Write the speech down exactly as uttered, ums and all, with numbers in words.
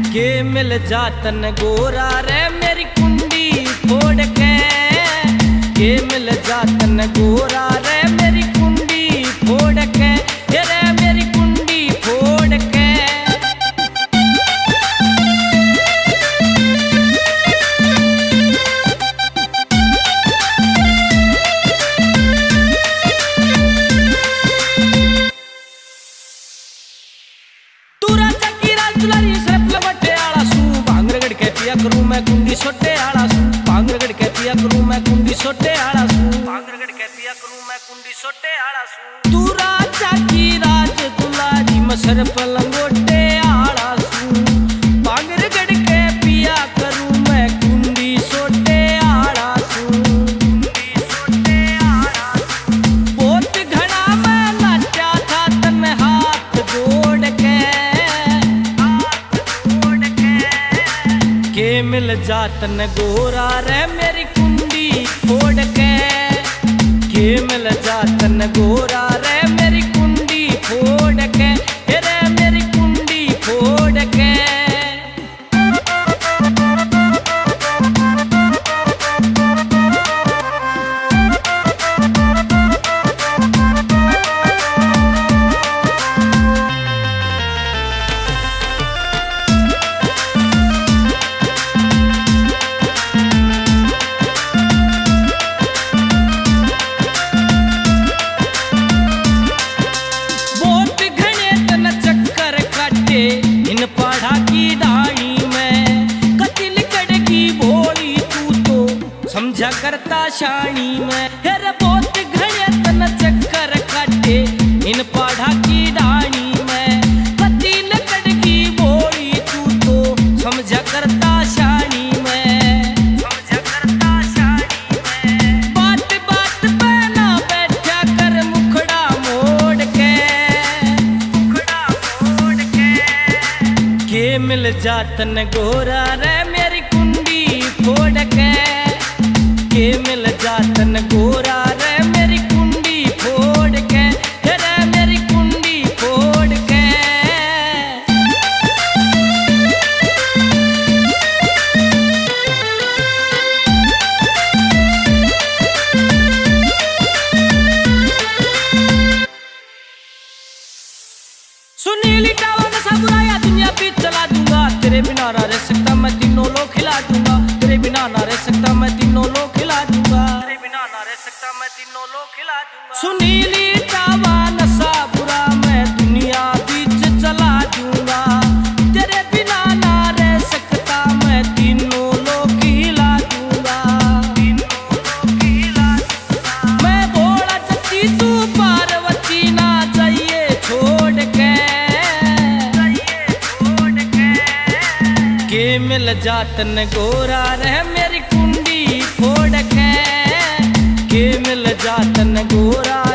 के मिल जातन गोरा रे मेरी कुंडी फोड़ के, के मिल जातन गोरा रे मेरी कुंडी फोड़ के, रे मेरी कुंडी फोड़ के। करूं मैं कुंडी सोटे आड़ा सू, पांगरगढ़ कहतिया करूं मैं कुंडी सोटे आड़ा सू, पांगरगढ़ कहतिया करूं मैं कुंडी सोटे आड़ा सू। तू राजा की राज दुलारी मसर पलंगोटे आड़ा सू, पांगरगढ़ के पिया करूं मैं कुंडी सोटे आड़ा सू, कुंडी सोटे आड़ा सू। बहुत घड़ा मैं नाचा था तन हाथ जोड़ के, के मिल जातन गोरा रे मेरी कुंडी फोड़ के, के मिल जातन गोरा रे मेरी कुंडी फोड़ के, रे मेरी कुंडी फोड़ के। इन पढ़ा की डाली में कतिल कड़गी भोली तू तो समझा करता शानी में, हेर बहुत घड़े तन चक्कर काटे इन पढ़ा की डाली में कतिल कड़गी भोली तू तो समझा करता शानी में, समझा करता शानी में। बात बात पे ना बैठा कर मुखड़ा मोड़ के, मुखड़ा मोड़ के, के मिल जातन गोरा रे मेरी कुंडी फोड़ के, के मिल जातन गोरा रे मेरी कुंडी फोड़ के, रे मेरी कुंडी फोड़ के। सुनीली टावर में सब बुराया दुनिया पे चला दूंगा, तेरे बिना ना रह सकता मैं तीनों लोग खिला दूंगा, तेरे बिना ना रह सकता मैं तीनों लोग खिला दूंगा, तेरे बिना ना रह सकता मैं तीनों लोग खिला दूंगा। सुनीली टावर नशा बुरा मैं दुनिया बीच चला दूंगा, तेरे बिना ना रह सकता मैं तीनों लोग खिला दूंगा, तीनों लोग खिला दूंगा। मैं भोला जती तू पार्वती ना चाहिए छोड़ के, के मिल जातन गोरा रह मेरी कुंडी फोड़ के, के मिल जातन गोरा